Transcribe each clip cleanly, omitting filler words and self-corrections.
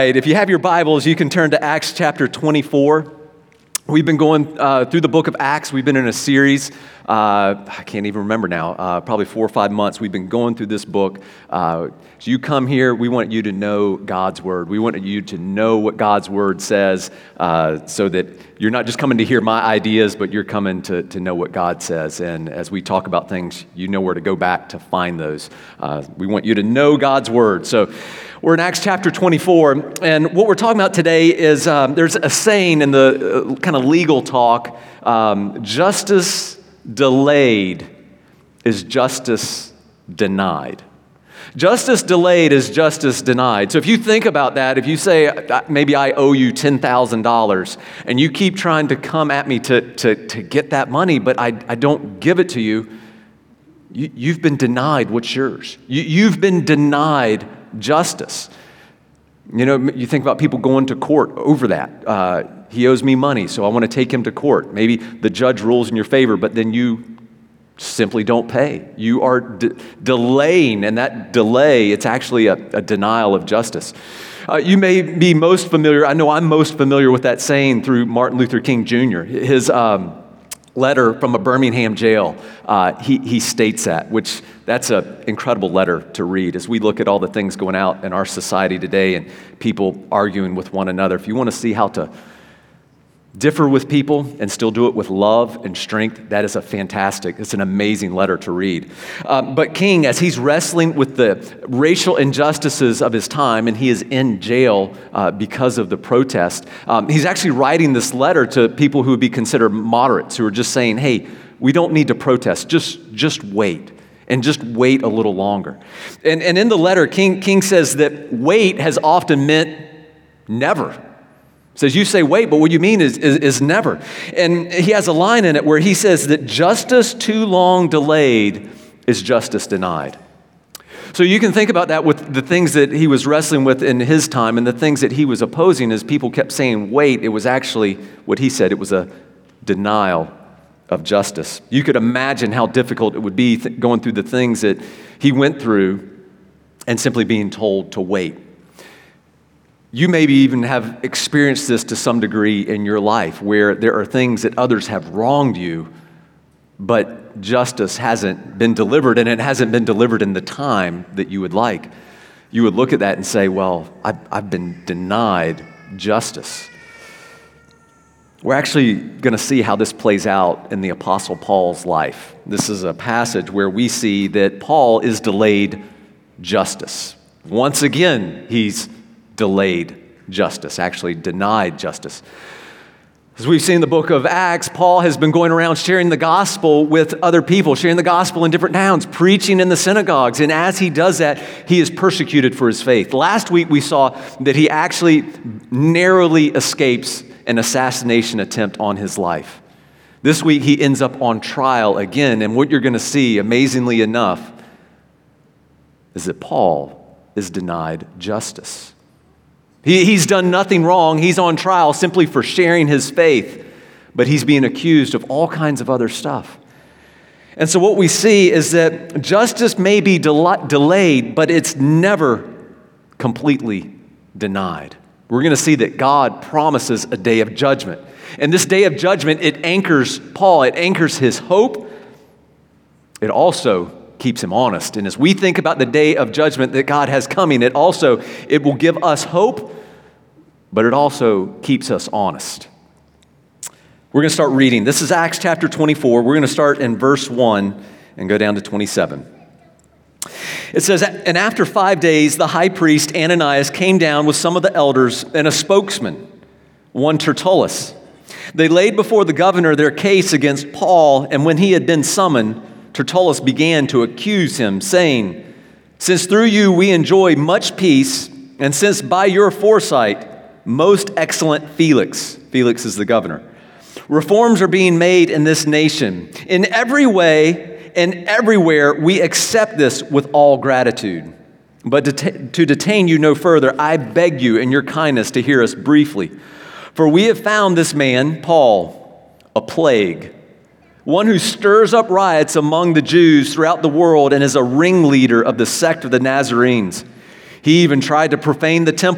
Right, if you have your Bibles, you can turn to Acts chapter 24. We've been going through the book of Acts. We've been in a series, I can't even remember now, probably 4 or 5 months. We've been going through this book. So you come here, we want you to know God's Word. We want you to know what God's Word says so that you're not just coming to hear my ideas, but you're coming to know what God says. And as we talk about things, you know where to go back to find those. We want you to know God's Word. So we're in Acts chapter 24, and what we're talking about today is there's a saying in the kind of legal talk, justice delayed is justice denied. Justice delayed is justice denied. So if you think about that, if you say, maybe I owe you $10,000, and you keep trying to come at me to get that money, but I don't give it to you, you've been denied what's yours. You've been denied justice. You know, you think about people going to court over that. He owes me money, so I want to take him to court. Maybe the judge rules in your favor, but then you simply don't pay. You are delaying, and that delay, it's actually a denial of justice. You may be most familiar, I know I'm most familiar with that saying through Martin Luther King Jr. His letter from a Birmingham jail, he states that, that's an incredible letter to read as we look at all the things going out in our society today and people arguing with one another. If you want to see how to differ with people and still do it with love and strength, that is it's an amazing letter to read. But King, as he's wrestling with the racial injustices of his time, and he is in jail because of the protest, he's actually writing this letter to people who would be considered moderates, who are just saying, hey, we don't need to protest, just wait. And just wait a little longer. And in the letter, King says that wait has often meant never. Says, you say wait, but what you mean is never. And he has a line in it where he says that justice too long delayed is justice denied. So you can think about that with the things that he was wrestling with in his time and the things that he was opposing as people kept saying wait. It was actually what he said. It was a denial of justice. You could imagine how difficult it would be going through the things that he went through and simply being told to wait. You maybe even have experienced this to some degree in your life where there are things that others have wronged you, but justice hasn't been delivered, and it hasn't been delivered in the time that you would like. You would look at that and say, well, I've been denied justice. We're actually going to see how this plays out in the Apostle Paul's life. This is a passage where we see that Paul is delayed justice. Once again, he's delayed justice, actually denied justice. As we've seen in the book of Acts, Paul has been going around sharing the gospel with other people, sharing the gospel in different towns, preaching in the synagogues. And as he does that, he is persecuted for his faith. Last week, we saw that he actually narrowly escapes an assassination attempt on his life. This week, he ends up on trial again. And what you're going to see, amazingly enough, is that Paul is denied justice. He's done nothing wrong. He's on trial simply for sharing his faith, but he's being accused of all kinds of other stuff. And so what we see is that justice may be delayed, but it's never completely denied. We're going to see that God promises a day of judgment. And this day of judgment, it anchors Paul. It anchors his hope. It also keeps him honest. And as we think about the day of judgment that God has coming, it will give us hope, but it also keeps us honest. We're going to start reading. This is Acts chapter 24. We're going to start in verse 1 and go down to 27. It says, and after 5 days, the high priest Ananias came down with some of the elders and a spokesman, one Tertullus. They laid before the governor their case against Paul, and when he had been summoned, Tertullus began to accuse him, saying, since through you we enjoy much peace, and since by your foresight, most excellent Felix is the governor, reforms are being made in this nation. In every way and everywhere we accept this with all gratitude. But to detain you no further, I beg you in your kindness to hear us briefly. For we have found this man, Paul, a plague, one who stirs up riots among the Jews throughout the world and is a ringleader of the sect of the Nazarenes. He even tried to profane the temple.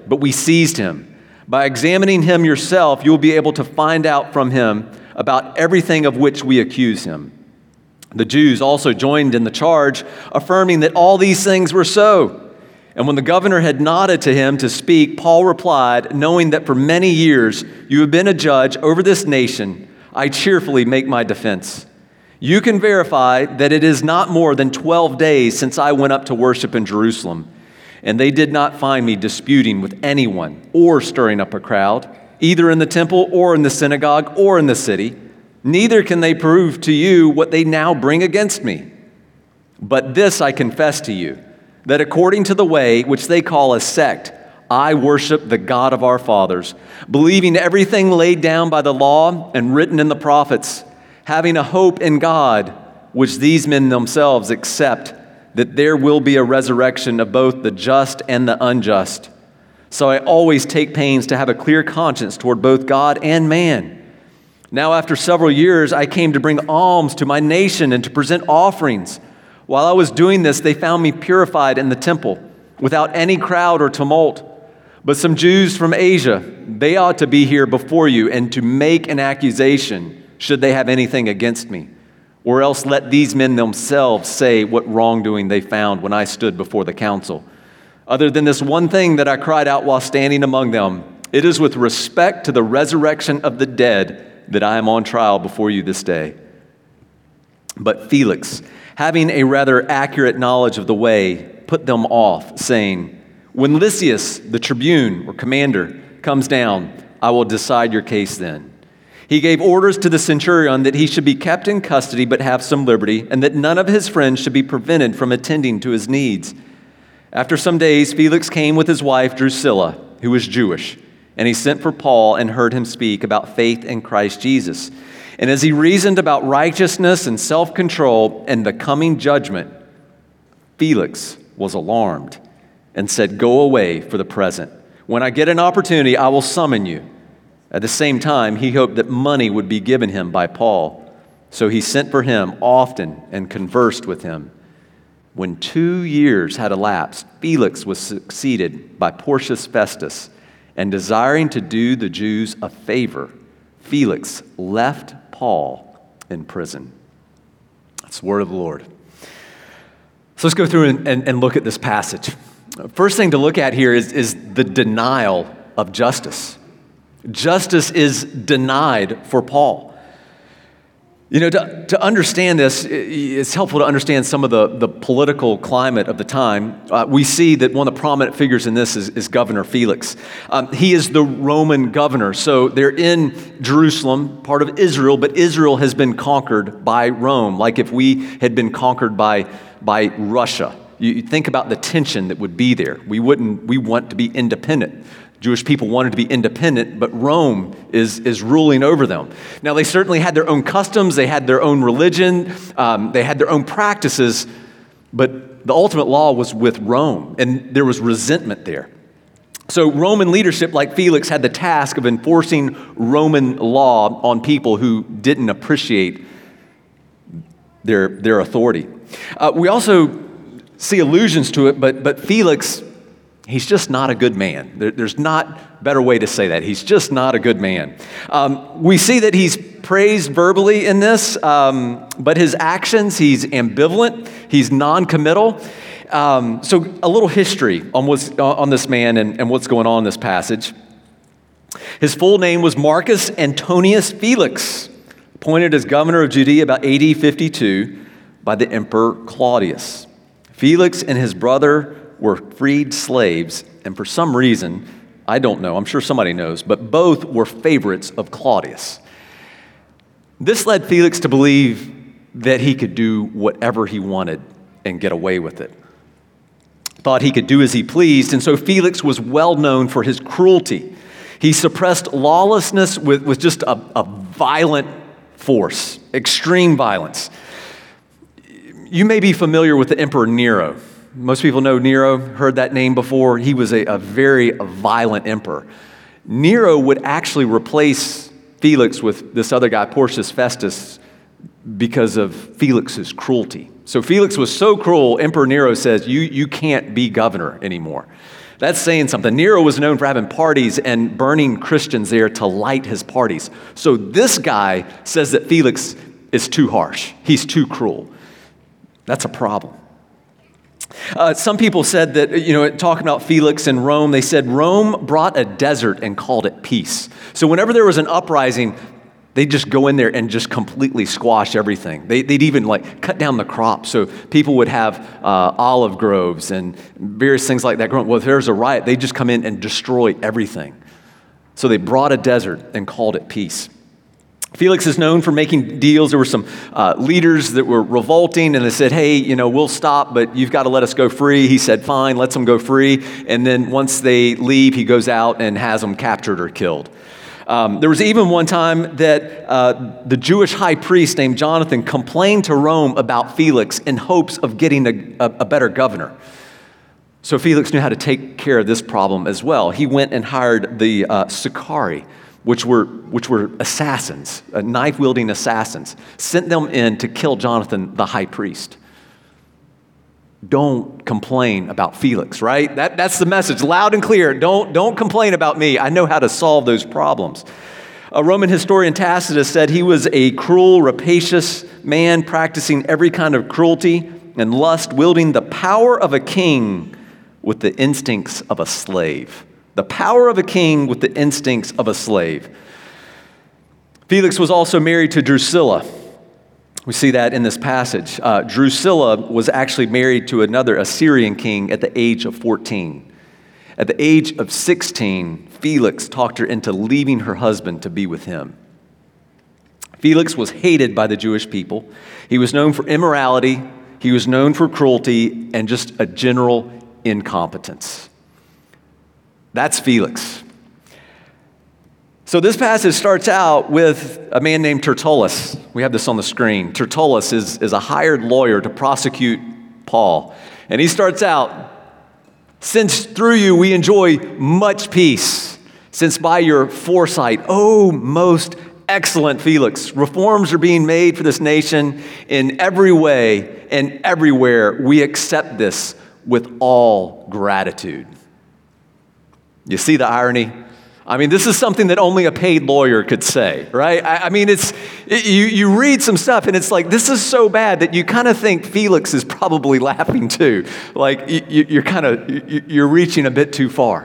but we seized him. By examining him yourself, you will be able to find out from him about everything of which we accuse him." The Jews also joined in the charge, affirming that all these things were so. And when the governor had nodded to him to speak, Paul replied, "Knowing that for many years you have been a judge over this nation, I cheerfully make my defense. You can verify that it is not more than 12 days since I went up to worship in Jerusalem, and they did not find me disputing with anyone or stirring up a crowd, either in the temple or in the synagogue or in the city. Neither can they prove to you what they now bring against me. But this I confess to you, that according to the way which they call a sect, I worship the God of our fathers, believing everything laid down by the law and written in the prophets, having a hope in God, which these men themselves accept, that there will be a resurrection of both the just and the unjust. So I always take pains to have a clear conscience toward both God and man. Now after several years, I came to bring alms to my nation and to present offerings. While I was doing this, they found me purified in the temple, without any crowd or tumult. But some Jews from Asia, they ought to be here before you and to make an accusation, should they have anything against me. Or else let these men themselves say what wrongdoing they found when I stood before the council. Other than this one thing that I cried out while standing among them, it is with respect to the resurrection of the dead that I am on trial before you this day." But Felix, having a rather accurate knowledge of the way, put them off, saying, "When Lysias, the tribune or commander, comes down, I will decide your case then." He gave orders to the centurion that he should be kept in custody but have some liberty, and that none of his friends should be prevented from attending to his needs. After some days, Felix came with his wife Drusilla, who was Jewish, and he sent for Paul and heard him speak about faith in Christ Jesus. And as he reasoned about righteousness and self-control and the coming judgment, Felix was alarmed and said, "Go away for the present. When I get an opportunity, I will summon you." At the same time, he hoped that money would be given him by Paul. So he sent for him often and conversed with him. When 2 years had elapsed, Felix was succeeded by Porcius Festus, and desiring to do the Jews a favor, Felix left Paul in prison. That's the word of the Lord. So let's go through and look at this passage. First thing to look at here is the denial of justice. Justice is denied for Paul. You know, to understand this, it's helpful to understand some of the political climate of the time. We see that one of the prominent figures in this is Governor Felix. He is the Roman governor. So they're in Jerusalem, part of Israel, but Israel has been conquered by Rome, like if we had been conquered by Russia. You think about the tension that would be there. We want to be independent. Jewish people wanted to be independent, but Rome is ruling over them. Now, they certainly had their own customs, they had their own religion, they had their own practices, but the ultimate law was with Rome, and there was resentment there. So Roman leadership, like Felix, had the task of enforcing Roman law on people who didn't appreciate their authority. We also see allusions to it, but Felix, he's just not a good man. There's not a better way to say that. He's just not a good man. We see that he's praised verbally in this, but his actions, he's ambivalent, he's non-committal. So a little history on this man and what's going on in this passage. His full name was Marcus Antonius Felix, appointed as governor of Judea about AD 52 by the Emperor Claudius. Felix and his brother were freed slaves, and for some reason, I don't know, I'm sure somebody knows, but both were favorites of Claudius. This led Felix to believe that he could do whatever he wanted and get away with it. Thought he could do as he pleased, and so Felix was well known for his cruelty. He suppressed lawlessness with just a violent force, extreme violence. You may be familiar with the Emperor Nero. Most people know Nero, heard that name before. He was a very violent emperor. Nero would actually replace Felix with this other guy, Porcius Festus, because of Felix's cruelty. So Felix was so cruel, Emperor Nero says, you can't be governor anymore. That's saying something. Nero was known for having parties and burning Christians there to light his parties. So this guy says that Felix is too harsh. He's too cruel. That's a problem. Some people said that, talking about Felix and Rome, they said Rome brought a desert and called it peace. So whenever there was an uprising, they'd just go in there and just completely squash everything. They'd even cut down the crops. So people would have olive groves and various things like that growing. Well, if there was a riot, they'd just come in and destroy everything. So they brought a desert and called it peace. Felix is known for making deals. There were some leaders that were revolting, and they said, hey, we'll stop, but you've got to let us go free. He said, fine, lets them go free. And then once they leave, he goes out and has them captured or killed. There was even one time that the Jewish high priest named Jonathan complained to Rome about Felix in hopes of getting a better governor. So Felix knew how to take care of this problem as well. He went and hired the Sicarii, which were assassins, knife-wielding assassins, sent them in to kill Jonathan, the high priest. Don't complain about Felix, right? That's the message, loud and clear. Don't complain about me. I know how to solve those problems. A Roman historian, Tacitus, said he was a cruel, rapacious man practicing every kind of cruelty and lust, wielding the power of a king with the instincts of a slave. The power of a king with the instincts of a slave. Felix was also married to Drusilla. We see that in this passage. Drusilla was actually married to another Assyrian king at the age of 14. At the age of 16, Felix talked her into leaving her husband to be with him. Felix was hated by the Jewish people. He was known for immorality. He was known for cruelty and just a general incompetence. That's Felix. So this passage starts out with a man named Tertullus. We have this on the screen. Tertullus is a hired lawyer to prosecute Paul. And he starts out, since through you we enjoy much peace, since by your foresight, O most excellent Felix, reforms are being made for this nation in every way and everywhere. We accept this with all gratitude. You see the irony? I mean, this is something that only a paid lawyer could say, right? I mean, you read some stuff and it's like, this is so bad that you kind of think Felix is probably laughing too. Like you're reaching a bit too far.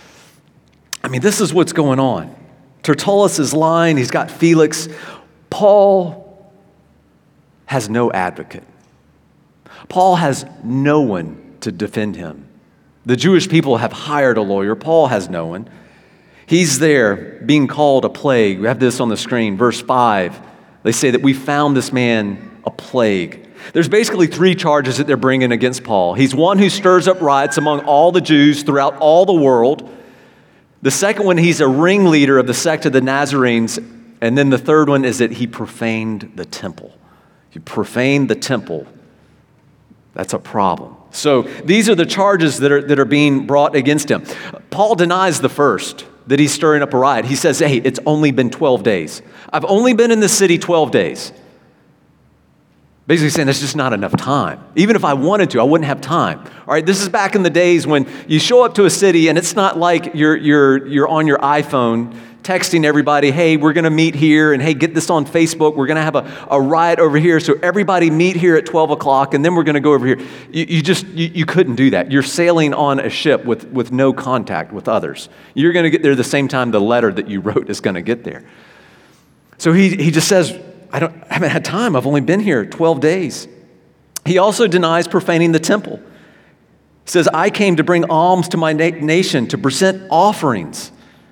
I mean, this is what's going on. Tertullus is lying. He's got Felix. Paul has no advocate. Paul has no one to defend him. The Jewish people have hired a lawyer. Paul has no one. He's there being called a plague. We have this on the screen. Verse 5, they say that we found this man a plague. There's basically three charges that they're bringing against Paul. He's one who stirs up riots among all the Jews throughout all the world. The second one, he's a ringleader of the sect of the Nazarenes. And then the third one is that he profaned the temple. He profaned the temple. That's a problem. So these are the charges that are being brought against him. Paul denies the first, that he's stirring up a riot. He says, hey, it's only been 12 days. I've only been in the city 12 days. Basically saying there's just not enough time. Even if I wanted to, I wouldn't have time. All right, this is back in the days when you show up to a city and it's not like you're on your iPhone texting everybody, hey, we're going to meet here, and hey, get this on Facebook. We're going to have a riot over here, so everybody meet here at 12 o'clock, and then we're going to go over here. You couldn't do that. You're sailing on a ship with no contact with others. You're going to get there the same time the letter that you wrote is going to get there. So he just says, I haven't had time. I've only been here 12 days. He also denies profaning the temple. He says, I came to bring alms to my nation, to present offerings.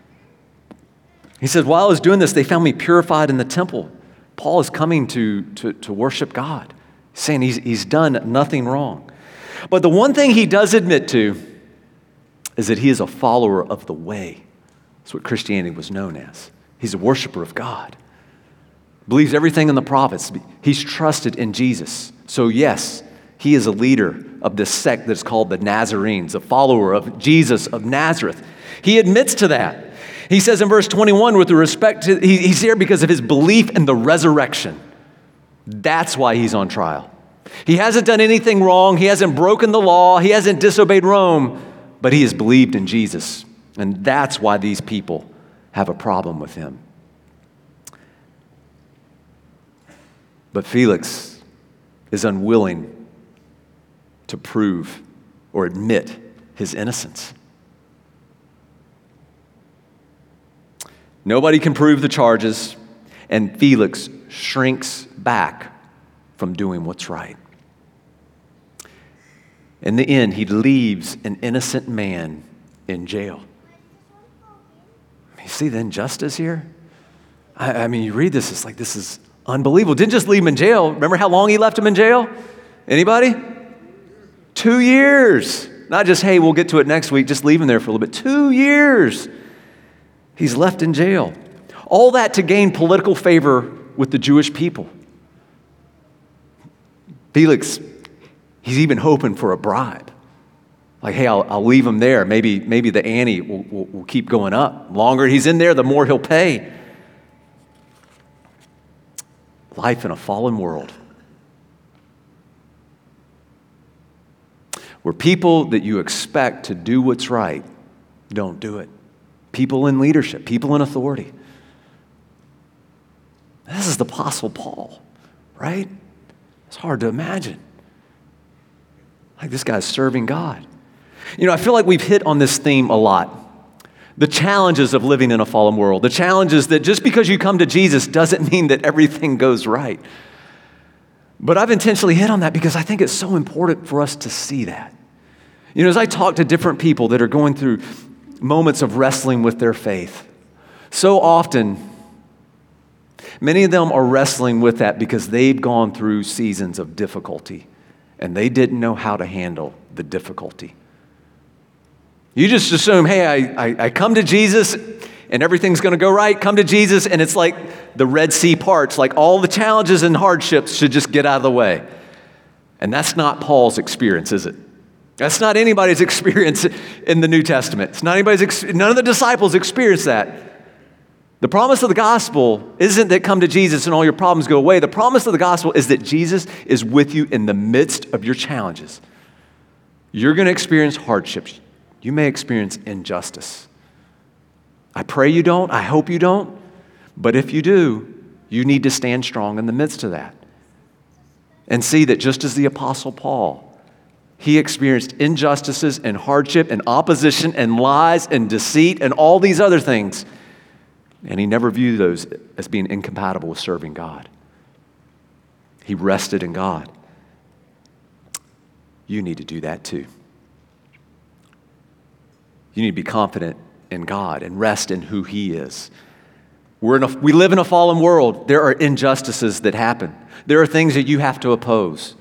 He said, while I was doing this, they found me purified in the temple. Paul is coming to worship God, saying he's done nothing wrong. But the one thing he does admit to is that he is a follower of the way. That's what Christianity was known as. He's a worshiper of God. Believes everything in the prophets. He's trusted in Jesus. So yes, he is a leader of this sect that's called the Nazarenes, a follower of Jesus of Nazareth. He admits to that. He says in verse 21, with respect to, he's there because of his belief in the resurrection. That's why he's on trial. He hasn't done anything wrong. He hasn't broken the law. He hasn't disobeyed Rome. but he has believed in Jesus. And that's why these people have a problem with him. But Felix is unwilling to prove or admit his innocence. Nobody can prove the charges, and Felix shrinks back from doing what's right. In the end, he leaves an innocent man in jail. You see the injustice here? I mean, you read this, it's like, this is unbelievable. Didn't just leave him in jail. Remember how long he left him in jail? Anybody? 2 years. Not just, hey, we'll get to it next week, just leave him there for a little bit. 2 years. He's left in jail. All that to gain political favor with the Jewish people. Felix, he's even hoping for a bribe. Like, hey, I'll leave him there. Maybe the ante will keep going up. The longer he's in there, the more he'll pay. Life in a fallen world. Where people that you expect to do what's right don't do it. People in leadership, people in authority. This is the Apostle Paul, right? It's hard to imagine. Like, this guy's serving God. You know, I feel like we've hit on this theme a lot. The challenges of living in a fallen world. The challenges that just because you come to Jesus doesn't mean that everything goes right. But I've intentionally hit on that because I think it's so important for us to see that. You know, as I talk to different people that are going through moments of wrestling with their faith, so often, many of them are wrestling with that because they've gone through seasons of difficulty and they didn't know how to handle the difficulty. You just assume, hey, I come to Jesus and everything's going to go right. Come to Jesus and it's like the Red Sea parts, like all the challenges and hardships should just get out of the way. And that's not Paul's experience, is it? That's not anybody's experience in the New Testament. It's not none of the disciples experienced that. The promise of the gospel isn't that come to Jesus and all your problems go away. The promise of the gospel is that Jesus is with you in the midst of your challenges. You're going to experience hardships. You may experience injustice. I pray you don't. I hope you don't. But if you do, you need to stand strong in the midst of that. And see that just as the Apostle Paul, he experienced injustices and hardship and opposition and lies and deceit and all these other things. And he never viewed those as being incompatible with serving God. He rested in God. You need to do that too. You need to be confident in God and rest in who He is. We live in a fallen world. There are injustices that happen. There are things that you have to oppose.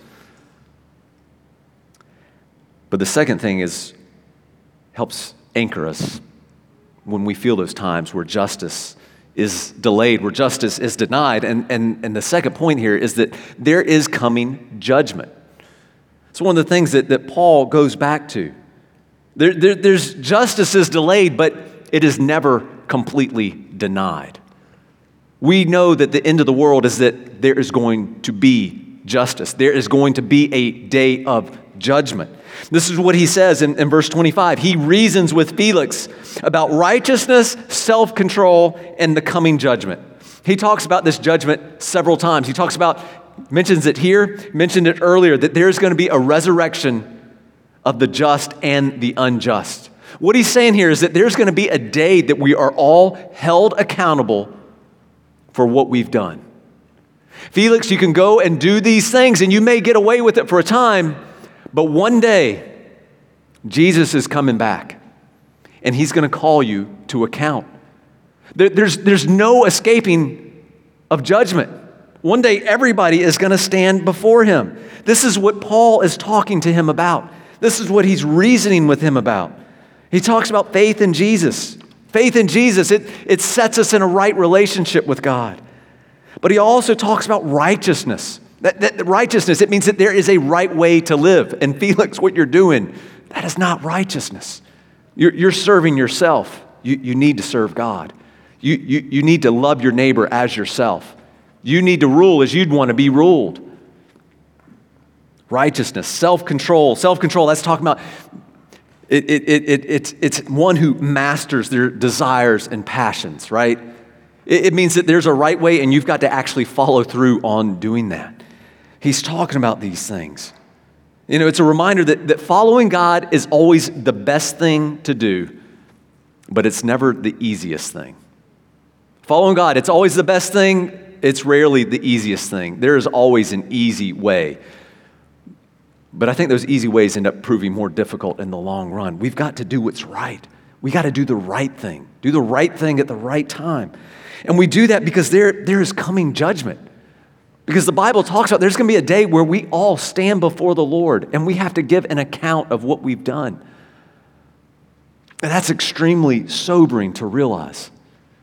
But the second thing is, helps anchor us when we feel those times where justice is delayed, where justice is denied. And the second point here is that there is coming judgment. It's one of the things that Paul goes back to. There's justice is delayed, but it is never completely denied. We know that the end of the world is that there is going to be justice. There is going to be a day of judgment. This is what he says in verse 25. He reasons with Felix about righteousness, self-control, and the coming judgment. He talks about this judgment several times. He mentions it here, mentioned it earlier, that there's going to be a resurrection of the just and the unjust. What he's saying here is that there's going to be a day that we are all held accountable for what we've done. Felix, you can go and do these things and you may get away with it for a time, but one day Jesus is coming back and he's going to call you to account. There's no escaping of judgment. One day everybody is going to stand before him. This is what Paul is talking to him about. This is what he's reasoning with him about. He talks about faith in Jesus. Faith in Jesus, it sets us in a right relationship with God. But he also talks about righteousness. That righteousness, it means that there is a right way to live. And Felix, what you're doing, that is not righteousness. You're serving yourself. You need to serve God. You need to love your neighbor as yourself. You need to rule as you'd want to be ruled. Righteousness, self-control. Self-control, that's talking about It's one who masters their desires and passions, right? It means that there's a right way and you've got to actually follow through on doing that. He's talking about these things. It's a reminder that following God is always the best thing to do, but it's never the easiest thing. Following God, it's always the best thing. It's rarely the easiest thing. There is always an easy way. But I think those easy ways end up proving more difficult in the long run. We've got to do what's right. We got to do the right thing. Do the right thing at the right time. And we do that because there is coming judgment. Because the Bible talks about there's going to be a day where we all stand before the Lord and we have to give an account of what we've done. And that's extremely sobering to realize.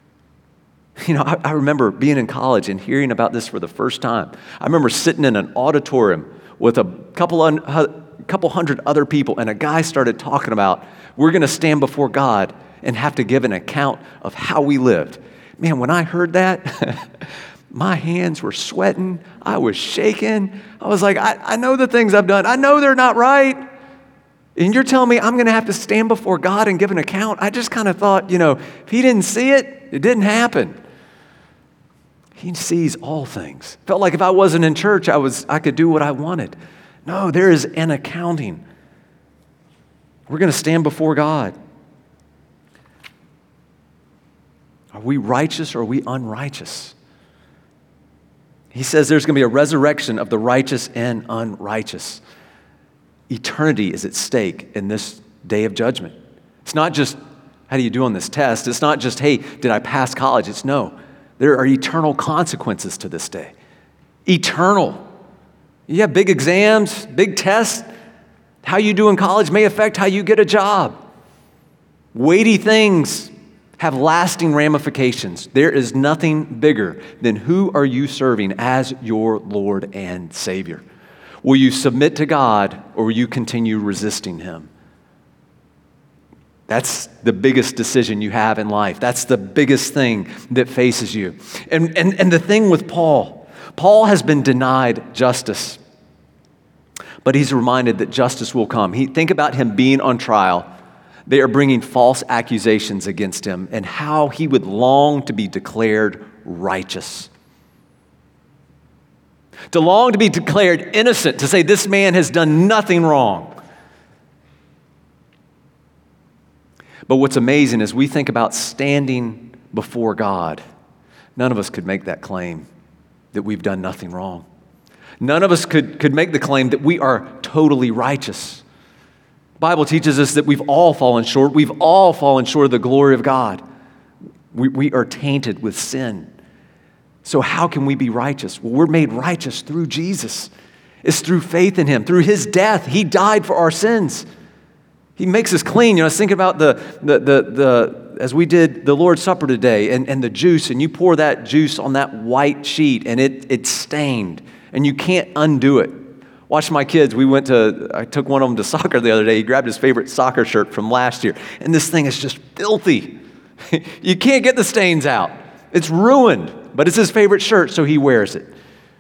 I remember being in college and hearing about this for the first time. I remember sitting in an auditorium with a couple hundred other people, and a guy started talking about, we're going to stand before God and have to give an account of how we lived. Man, when I heard that, my hands were sweating. I was shaking. I was like, I know the things I've done. I know they're not right. And you're telling me I'm going to have to stand before God and give an account? I just kind of thought, if he didn't see it, it didn't happen. He sees all things. Felt like if I wasn't in church, I could do what I wanted. No, there is an accounting. We're going to stand before God. Are we righteous or are we unrighteous? He says there's going to be a resurrection of the righteous and unrighteous. Eternity is at stake in this day of judgment. It's not just, how do you do on this test? It's not just, hey, did I pass college? It's no. There are eternal consequences to this day. Eternal. You have big exams, big tests. How you do in college may affect how you get a job. Weighty things have lasting ramifications. There is nothing bigger than who are you serving as your Lord and Savior. Will you submit to God or will you continue resisting Him? That's the biggest decision you have in life. That's the biggest thing that faces you. And the thing with Paul has been denied justice, but he's reminded that justice will come. Think about him being on trial. They are bringing false accusations against him and how he would long to be declared righteous. To long to be declared innocent, to say this man has done nothing wrong. But what's amazing is we think about standing before God. None of us could make that claim that we've done nothing wrong. None of us could make the claim that we are totally righteous. The Bible teaches us that we've all fallen short. We've all fallen short of the glory of God. We are tainted with sin. So how can we be righteous? Well, we're made righteous through Jesus. It's through faith in Him. Through His death, He died for our sins. He makes us clean. I was thinking about as we did the Lord's Supper today and the juice, and you pour that juice on that white sheet and it's stained and you can't undo it. Watch my kids. I took one of them to soccer the other day. He grabbed his favorite soccer shirt from last year, and this thing is just filthy. You can't get the stains out. It's ruined, but it's his favorite shirt, so he wears it.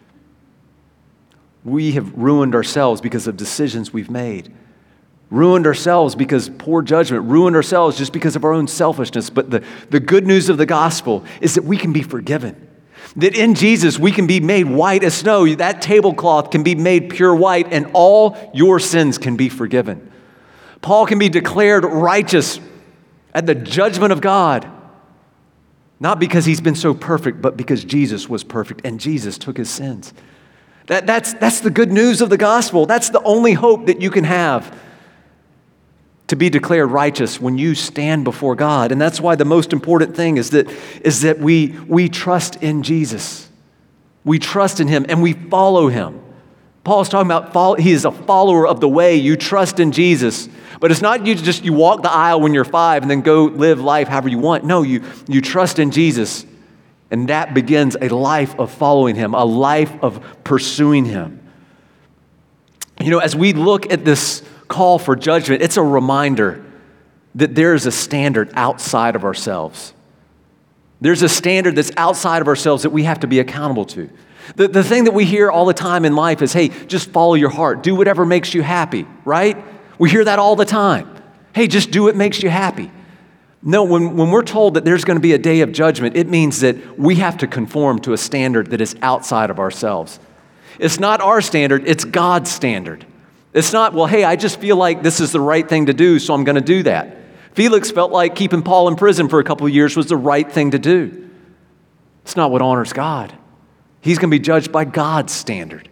We have ruined ourselves because of decisions we've made. Ruined ourselves because poor judgment. Ruined ourselves just because of our own selfishness. But the good news of the gospel is that we can be forgiven. That in Jesus we can be made white as snow. That tablecloth can be made pure white and all your sins can be forgiven. Paul can be declared righteous at the judgment of God. Not because he's been so perfect, but because Jesus was perfect and Jesus took his sins. That's the good news of the gospel. That's the only hope that you can have to be declared righteous when you stand before God. And that's why the most important thing is that we trust in Jesus. We trust in Him and we follow Him. Paul's talking about he is a follower of the way. You trust in Jesus. But it's not you walk the aisle when you're 5 and then go live life however you want. No, you trust in Jesus. And that begins a life of following Him, a life of pursuing Him. As we look at this call for judgment, it's a reminder that there is a standard outside of ourselves. There's a standard that's outside of ourselves that we have to be accountable to. The thing that we hear all the time in life is, hey, just follow your heart. Do whatever makes you happy, right? We hear that all the time. Hey, just do what makes you happy. No, when we're told that there's going to be a day of judgment, it means that we have to conform to a standard that is outside of ourselves. It's not our standard, it's God's standard. It's not, well, hey, I just feel like this is the right thing to do, so I'm going to do that. Felix felt like keeping Paul in prison for a couple of years was the right thing to do. It's not what honors God. He's going to be judged by God's standard.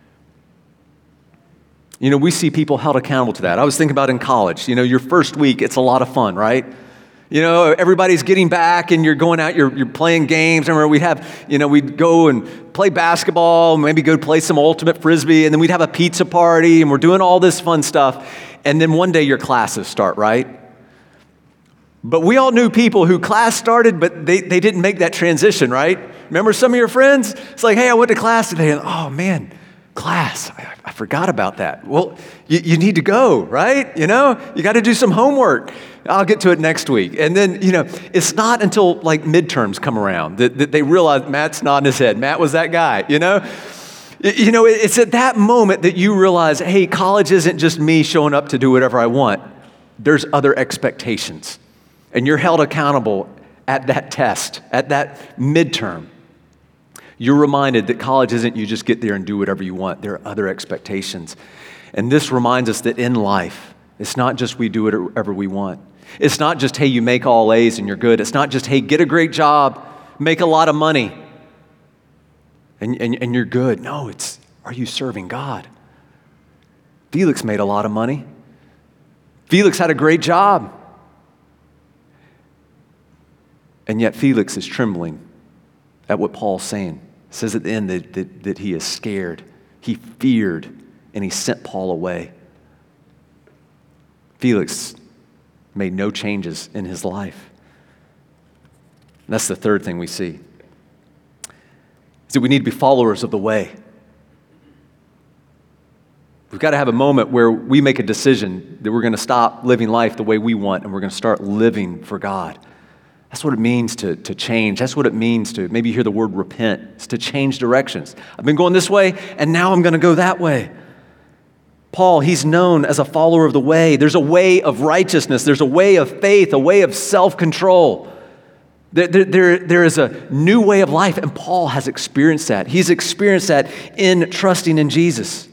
You know, we see people held accountable to that. I was thinking about in college, you know, your first week, it's a lot of fun, right? You know, everybody's getting back and you're going out, you're playing games. I remember we'd go and play basketball, maybe go play some ultimate frisbee, and then we'd have a pizza party and we're doing all this fun stuff. And then one day your classes start, right? But we all knew people who class started, but they didn't make that transition, right? Remember some of your friends? It's like, hey, I went to class today. And, oh, man, class. I forgot about that. Well, you need to go, right? You know, you got to do some homework. I'll get to it next week. And then, you know, it's not until like midterms come around that they realize Matt's nodding his head. Matt was that guy, you know? You know, it's at that moment that you realize, hey, college isn't just me showing up to do whatever I want. There's other expectations. And you're held accountable at that test, at that midterm. You're reminded that college isn't you just get there and do whatever you want. There are other expectations. And this reminds us that in life, it's not just we do whatever we want. It's not just, hey, you make all A's and you're good. It's not just, hey, get a great job, make a lot of money, and you're good. No, it's, are you serving God? Felix made a lot of money. Felix had a great job. And yet Felix is trembling at what Paul's saying. It says at the end that he is scared. He feared, and he sent Paul away. Felix made no changes in his life. And that's the third thing we see. Is that we need to be followers of the way. We've got to have a moment where we make a decision that we're going to stop living life the way we want and we're going to start living for God. That's what it means to change. That's what it means to, maybe you hear the word repent. It's to change directions. I've been going this way, and now I'm going to go that way. Paul, he's known as a follower of the way. There's a way of righteousness. There's a way of faith, a way of self-control. There is a new way of life, and Paul has experienced that. He's experienced that in trusting in Jesus.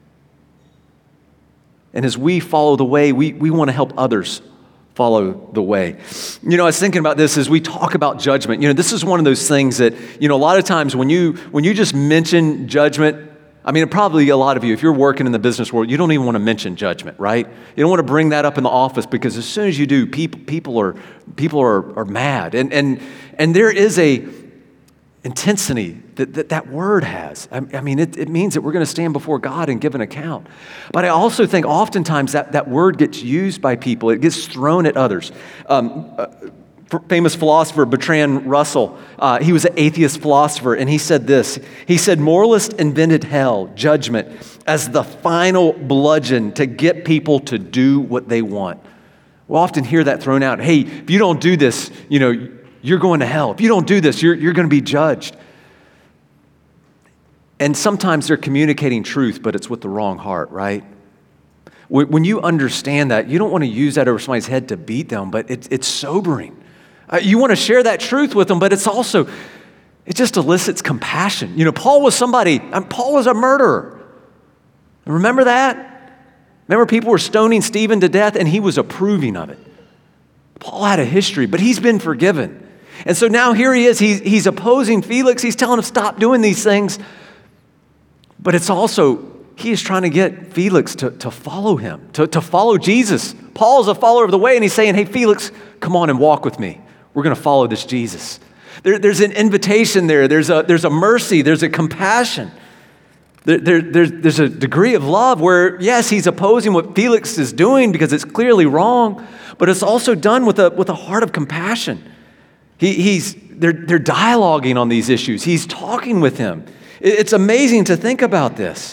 And as we follow the way, we want to help others follow the way. You know, I was thinking about this as we talk about judgment. You know, this is one of those things that, you know, a lot of times when you just mention judgment, I mean, probably a lot of you, if you're working in the business world, you don't even want to mention judgment, right? You don't want to bring that up in the office because as soon as you do, people are mad. And there is a intensity that word has. I mean, it means that we're going to stand before God and give an account. But I also think oftentimes that word gets used by people. It gets thrown at others. Famous philosopher Bertrand Russell, he was an atheist philosopher, and he said this. He said, moralists invented hell, judgment, as the final bludgeon to get people to do what they want. We'll often hear that thrown out. Hey, if you don't do this, you know, you're going to hell. If you don't do this, you're going to be judged. And sometimes they're communicating truth, but it's with the wrong heart, right? When you understand that, you don't want to use that over somebody's head to beat them, but it's sobering. You want to share that truth with them, but it just elicits compassion. You know, Paul was a murderer. Remember that? Remember people were stoning Stephen to death, and he was approving of it. Paul had a history, but he's been forgiven. And so now here he is. He's opposing Felix. He's telling him, stop doing these things. But it's also, he is trying to get Felix to follow him, to follow Jesus. Paul's a follower of the way, and he's saying, hey, Felix, come on and walk with me. We're going to follow this Jesus. There's an invitation there. There's a mercy. There's a compassion. There's a degree of love where, yes, he's opposing what Felix is doing because it's clearly wrong, but it's also done with a heart of compassion. They're dialoguing on these issues. He's talking with him. It's amazing to think about this.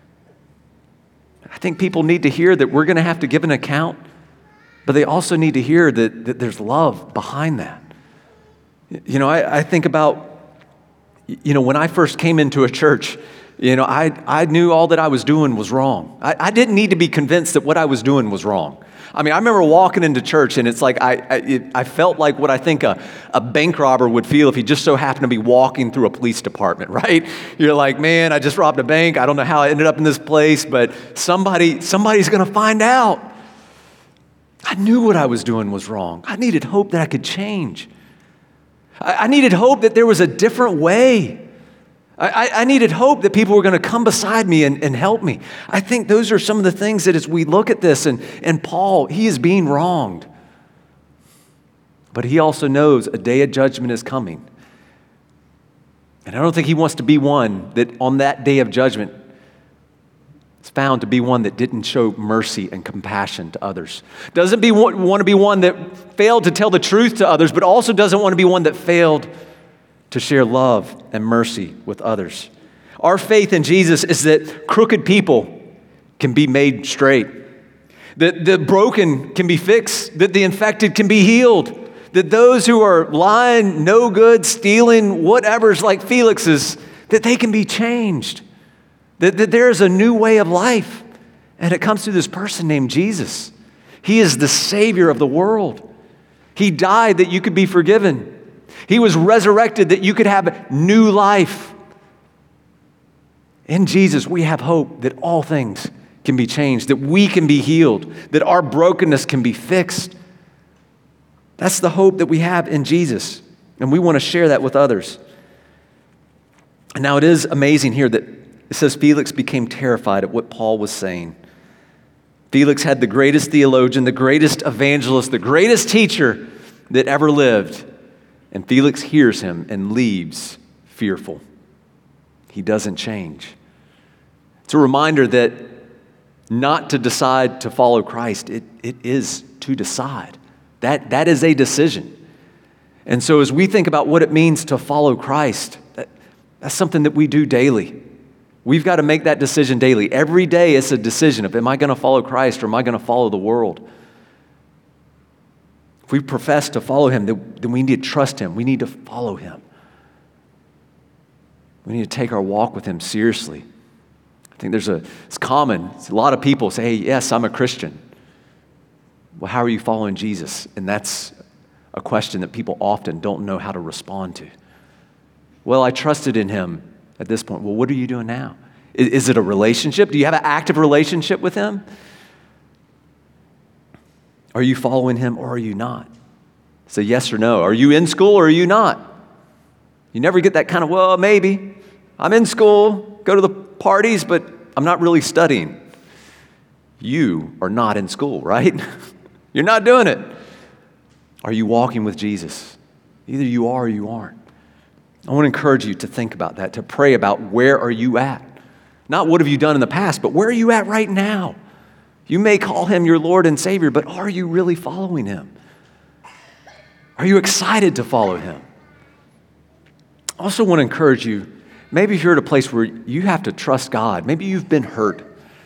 I think people need to hear that we're going to have to give an account, but they also need to hear that there's love behind that. You know, I think about, you know, when I first came into a church, I knew all that I was doing was wrong. I didn't need to be convinced that what I was doing was wrong. I remember walking into church, and it's like I felt like what I think a bank robber would feel if he just so happened to be walking through a police department, right? You're like, man, I just robbed a bank. I don't know how I ended up in this place, but somebody's going to find out. I knew what I was doing was wrong. I needed hope that I could change. I needed hope that there was a different way. I needed hope that people were going to come beside me and help me. I think those are some of the things that as we look at this, and Paul, he is being wronged. But he also knows a day of judgment is coming. And I don't think he wants to be one that on that day of judgment is found to be one that didn't show mercy and compassion to others. Doesn't want to be one that failed to tell the truth to others, but also doesn't want to be one that failed to share love and mercy with others. Our faith in Jesus is that crooked people can be made straight, that the broken can be fixed, that the infected can be healed, that those who are lying, no good, stealing, whatever's like Felix's, that they can be changed, that there's a new way of life, and it comes through this person named Jesus. He is the Savior of the world. He died that you could be forgiven. He was resurrected that you could have new life. In Jesus, we have hope that all things can be changed, that we can be healed, that our brokenness can be fixed. That's the hope that we have in Jesus, and we want to share that with others. And now it is amazing here that it says Felix became terrified at what Paul was saying. Felix had the greatest theologian, the greatest evangelist, the greatest teacher that ever lived. And Felix hears him and leaves fearful. He doesn't change. It's a reminder that not to decide to follow Christ, it is to decide. That is a decision. And so as we think about what it means to follow Christ, that's something that we do daily. We've got to make that decision daily. Every day it's a decision of, am I going to follow Christ or am I going to follow the world? If we profess to follow him, then we need to trust him. We need to follow him. We need to take our walk with him seriously. I think it's common. A lot of people say, hey, yes, I'm a Christian. Well, how are you following Jesus? And that's a question that people often don't know how to respond to. Well, I trusted in him at this point. Well, what are you doing now? Is it a relationship? Do you have an active relationship with him? Are you following him or are you not? Say yes or no. Are you in school or are you not? You never get that kind of, well, maybe. I'm in school, go to the parties, but I'm not really studying. You are not in school, right? You're not doing it. Are you walking with Jesus? Either you are or you aren't. I want to encourage you to think about that, to pray about where are you at. Not what have you done in the past, but where are you at right now? You may call him your Lord and Savior, but are you really following him? Are you excited to follow him? I also want to encourage you, maybe if you're at a place where you have to trust God, maybe you've been hurt.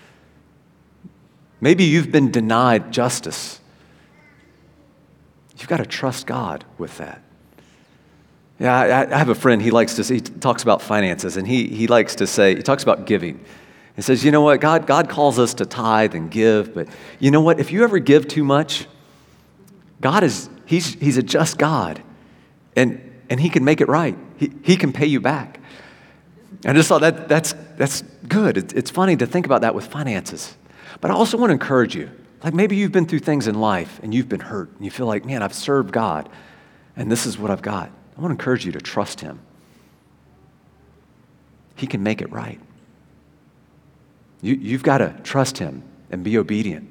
Maybe you've been denied justice. You've got to trust God with that. Yeah, I have a friend, he talks about finances, and he talks about giving. He says, you know what, God calls us to tithe and give, but you know what, if you ever give too much, he's a just God, and he can make it right. He can pay you back. I just thought that's good. It's funny to think about that with finances. But I also want to encourage you, like maybe you've been through things in life and you've been hurt, and you feel like, man, I've served God, and this is what I've got. I want to encourage you to trust him. He can make it right. You've got to trust him and be obedient.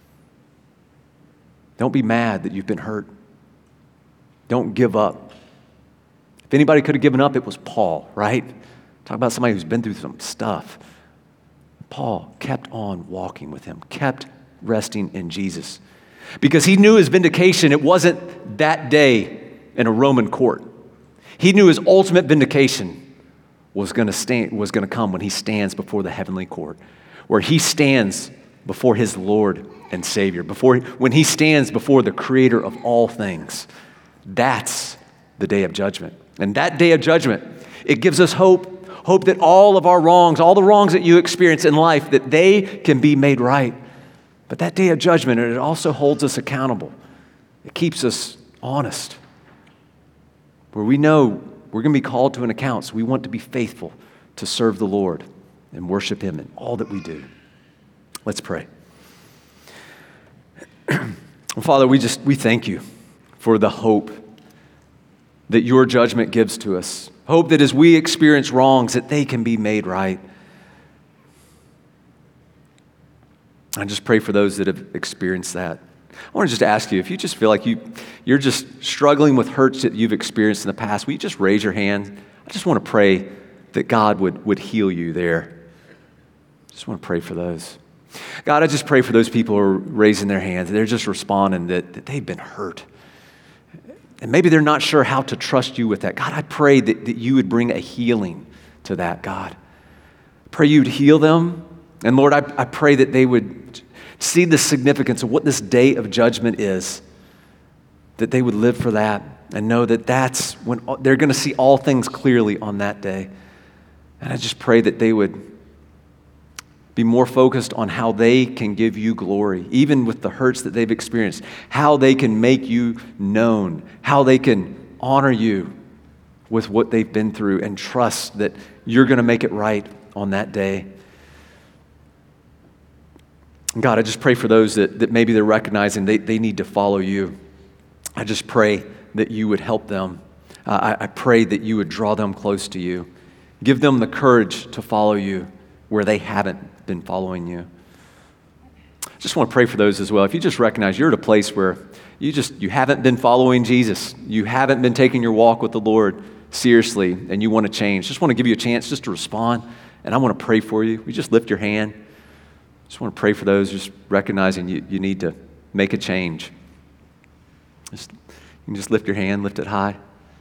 Don't be mad that you've been hurt. Don't give up. If anybody could have given up, it was Paul, right? Talk about somebody who's been through some stuff. Paul kept on walking with him, kept resting in Jesus. Because he knew his vindication, it wasn't that day in a Roman court. He knew his ultimate vindication was going to come when he stands before the heavenly court, where he stands before his Lord and Savior, when he stands before the creator of all things. That's the day of judgment. And that day of judgment, it gives us hope Hope that all of our wrongs, all the wrongs that you experience in life, that they can be made right. But that day of judgment, it also holds us accountable. It keeps us honest, where we know we're going to be called to an account, so we want to be faithful to serve the Lord and worship Him in all that we do. Let's pray. Well, Father, we thank you for the hope that your judgment gives to us. Hope that as we experience wrongs, that they can be made right. I just pray for those that have experienced that. I want to just ask you, if you just feel like you're just struggling with hurts that you've experienced in the past, will you just raise your hand? I just want to pray that God would heal you there. I just want to pray for those. God, I just pray for those people who are raising their hands. They're just responding that they've been hurt. And maybe they're not sure how to trust you with that. God, I pray that you would bring a healing to that, God. I pray you'd heal them. And Lord, I pray that they would see the significance of what this day of judgment is, that they would live for that and know that that's when they're going to see all things clearly on that day. And I just pray that they would be more focused on how they can give you glory, even with the hurts that they've experienced, how they can make you known, how they can honor you with what they've been through and trust that you're going to make it right on that day. God, I just pray for those that maybe they're recognizing they need to follow you. I just pray that you would help them. I pray that you would draw them close to you. Give them the courage to follow you where they haven't been following you. I just want to pray for those as well. If you just recognize you're at a place where you haven't been following Jesus, you haven't been taking your walk with the Lord seriously, and you want to change, just want to give you a chance just to respond, and I want to pray for you. We just lift your hand. Just want to pray for those just recognizing you need to make a change. You can just lift your hand, lift it high.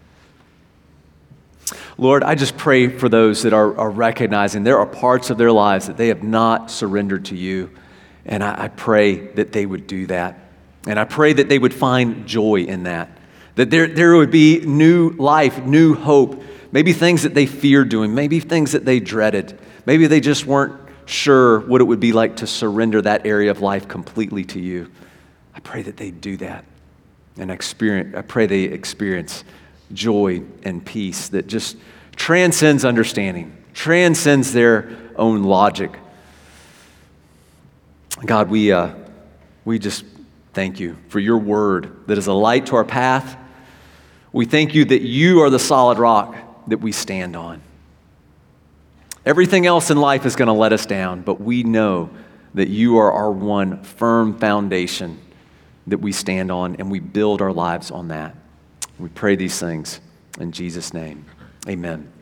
Lord, I just pray for those that are recognizing there are parts of their lives that they have not surrendered to you. And I pray that they would do that. And I pray that they would find joy in that. That there would be new life, new hope. Maybe things that they feared doing. Maybe things that they dreaded. Maybe they just weren't sure what it would be like to surrender that area of life completely to you. I pray that they do that. And I pray they experience joy and peace that just transcends understanding, transcends their own logic. God, we just thank you for your word that is a light to our path. We thank you that you are the solid rock that we stand on. Everything else in life is going to let us down, but we know that you are our one firm foundation that we stand on, and we build our lives on that. We pray these things in Jesus' name. Amen.